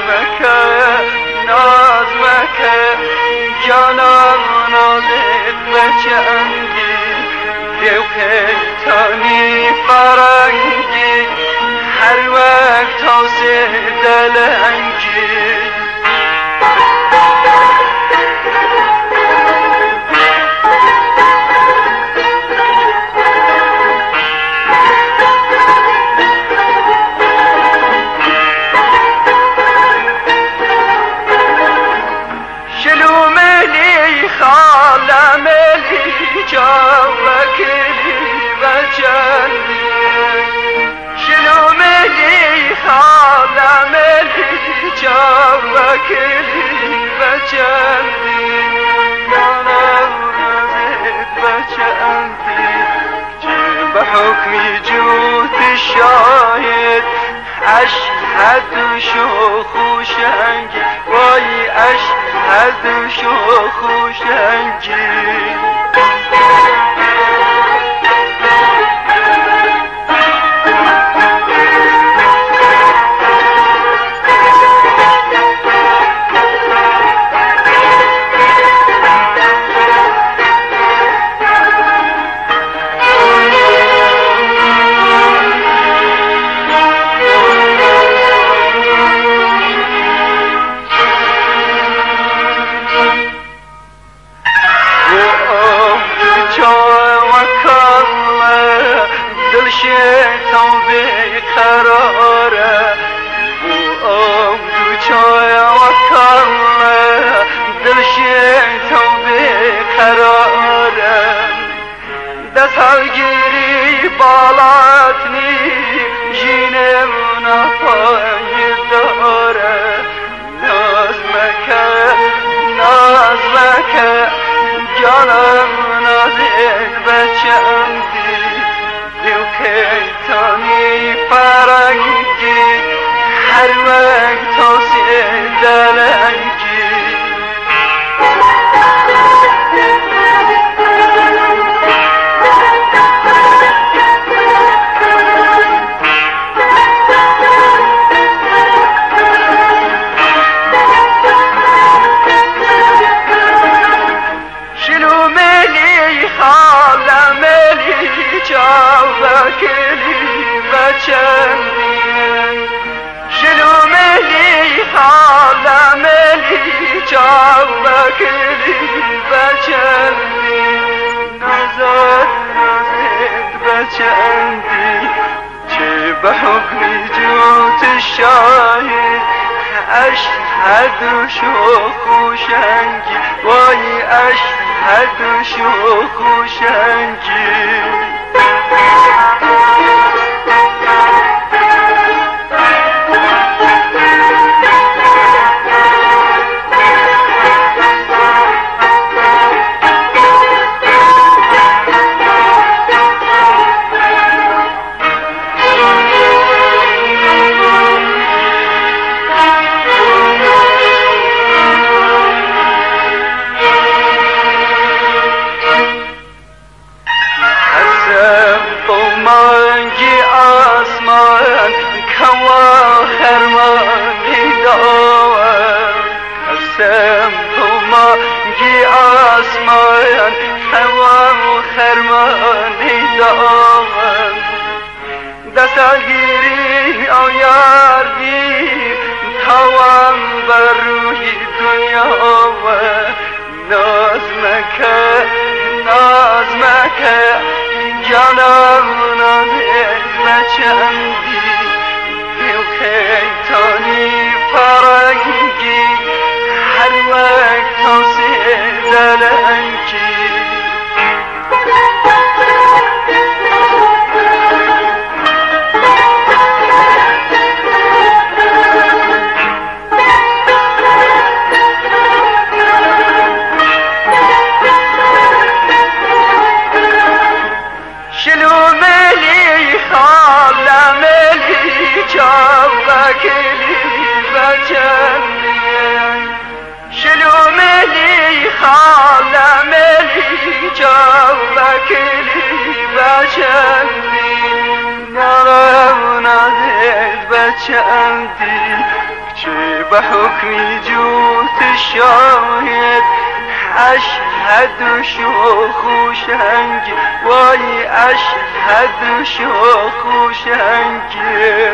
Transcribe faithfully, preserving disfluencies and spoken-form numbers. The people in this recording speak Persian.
مکه ناز مکه جانم نازت بچندی دیو که تانی فرنگی هر وقت تاسه دلنگی وکلی بچندی دانم نازت بچندی که به حکمی جوت شاید اشهد شو خوشنگی وای اشهد شو خوشنگی دستگیری بالاتنی جینم نپای داره ناز مکه ناز مکه جانم نازت بچندی دیو که تانی فرنگی هر وقت تاسه دلنگی وکلی بچندی شنو ملی حالا ملی جا وکلی بچندی نازد نازد بچندی چه به حکمی جوت شاید اشهد شو خوشنگی وای اشهد شو خوشنگی آسمان هوا و خرمانی دامن دستگیری آیاردی توام بر روی دنیا و ناز مکه ناز مکه جانم نازت بچندی دیو که تانی فرنگی هر وقت تاسه دلنگی شلو ملی خاله ملی جا وکلی بچندی شلو ملی خاله ملی جا وکلی بچندی نارم نازت بچندی چه بحكم جوت الشاهد أشهد شوخ شنج واي أشهد شوخ شنج